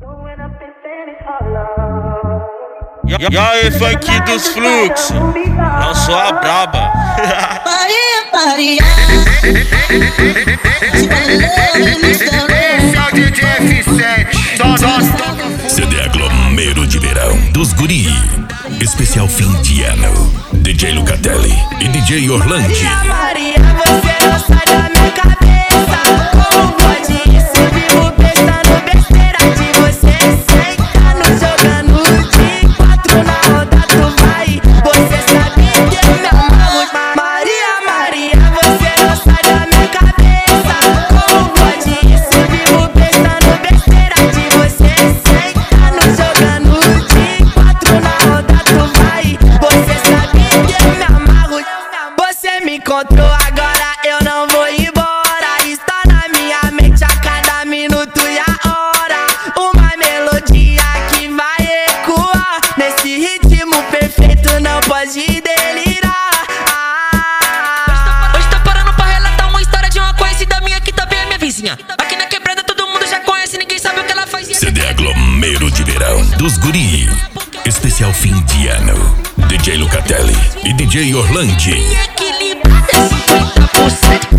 E aí, funk dos fluxos, não sou a braba. Maria, CD Aglomero de Verão dos Guri. Especial fim de ano. DJ Lucatelli e DJ Orlandi. Maria, você não sai da minha cabeça. Como pode isso? Eu vivo pensando besteira de você. Sentando, jogando de 4 na roda, tu vai. Você sabe que eu me amarro. Maria, você não sai da minha cabeça. Como pode isso? Eu vivo pensando besteira de você. Sentando, jogando de 4 na roda, tu vai. Você sabe que eu me amarro. Você me encontrou agora, eu não vou embora. Está na minha mente a cada minuto e a hora. Uma melodia que vai ecoar. Nesse ritmo perfeito não pode delirar. Hoje tô parando pra relatar uma história de uma conhecida minha que também é minha vizinha. Aqui na quebrada todo mundo já conhece, ninguém sabe o que ela faz. CD Aglomero de Verão dos Guri. Especial fim de ano. DJ Lucatelli e DJ Orlandi. Equilibrada 50%.